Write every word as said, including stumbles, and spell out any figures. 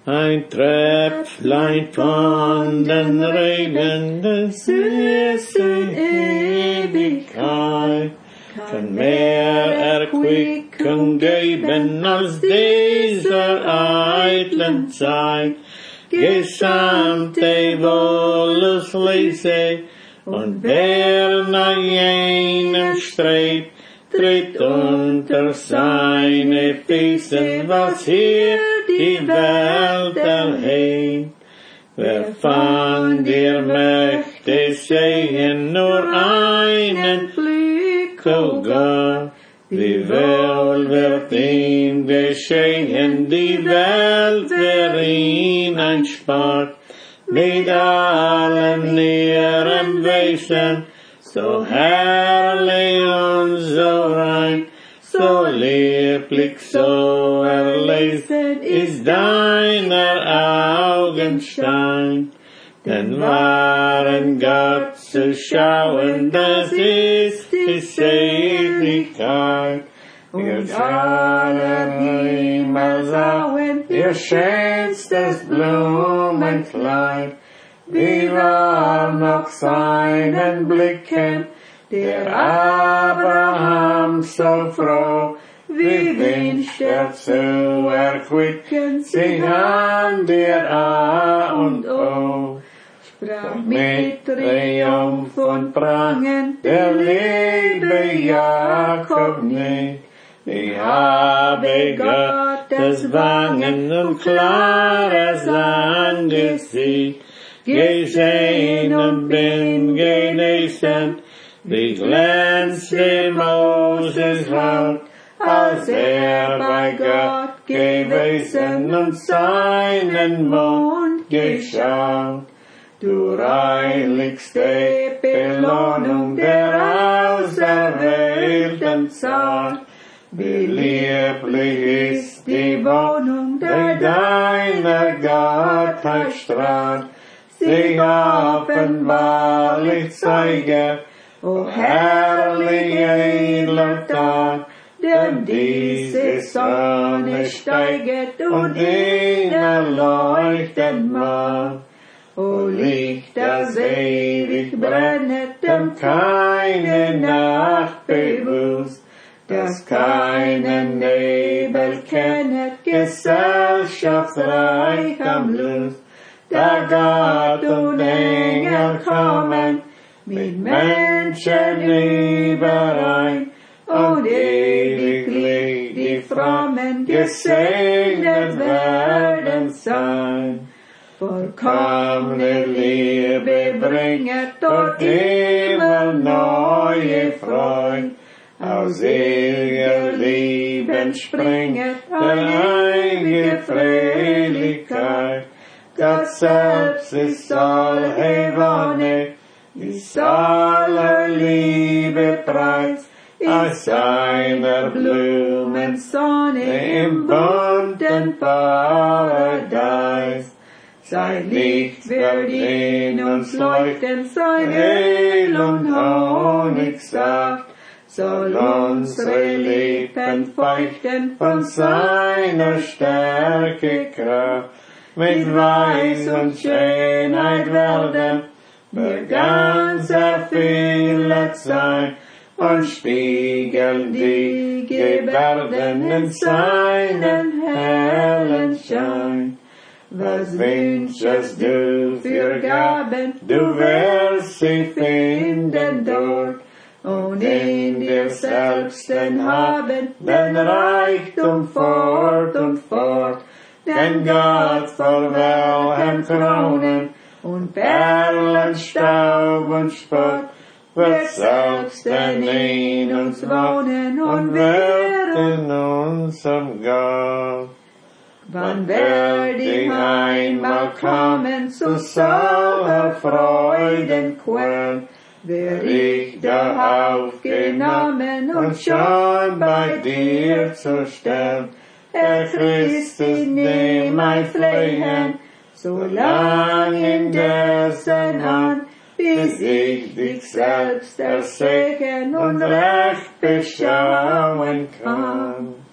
Ein Tröpflein von den Regen der süßen Ewigkeit kann mehr Erquickung geben als dieser eitlen Zeit. Gesandte Wollus lese und wer nach jenem strebt, tritt unter seine Füße, was hier die Welt erhebt. Wer von dir möchte sehen, nur einen Blick, o Gott, wie wohl wird ihm geschehen, die Welt wer ihn einspart, mit allem ihrem Wesen, so herrlich und so rein, so lieblich, so erlesen ist deiner Augenschein. Denn wahren Gott zu schauen, das ist die Seligkeit. Und alle Himmel sauen ihr schönstes Blumenkleid, wie war noch seinen Blicken, der Abraham so froh, wie wünscht er zu erquicken, sich an dir A und O. Sprach mit Triumph und Prangen, der liebe Jakob nicht. Ich habe Gottes Wangen und klares Angesicht gesehen und bin genesen, wie glänzte Moses Haut, als er bei Gott gewesen und seinen Mund geschaut. Du reichlichste Belohnung der auserwählten Zahl, wie lieblich ist die Wohnung, die deiner Gottheit strahlt, sich offenbarlich zeige, o herrlich edler Tag, denn diese Sonne steiget und ihn erleuchten mag. O Licht, das ewig brennet, dem keine Nacht bewusst, das keinen Nebel kennet, gesellschaftsreich am Lust, da Gott und Engel kommen, mit Menschen überein, und ewiglich die Frommen gesegnet werden sein. Vollkommene Liebe bringet dort immer neue Freude, aus ewiger Liebe springet eine Fröhlichkeit. Gott selbst ist solche Wonne, ist aller Liebe Preis, aus seiner Blumensonne im bunten Paradies. Sein Licht wird in uns leuchten, sein Öl und Honigsaft soll unsere Lippen feuchten von seiner Stärke Kraft. Mit Weiß und Schönheit werden wir ganz erfüllt sein und spiegeln die Gebärden in seinen hellen Schein. Was wünschest du für Gaben, du wirst sie finden dort, und in dir selbst haben den Reichtum fort und fort, denn Gott vor welchen Kronen und Perlenstaub und Spott wird selbst in uns wohnen und wird in unserem Gott. Wann werd ich einmal kommen zu solcher Freudenquell, wär ich da aufgenommen und schon bei dir zu stellen. Herr Christus, nimm mein Flehen, so lang in dessen Hand, bis ich dich selbst ersehen und recht beschauen kann.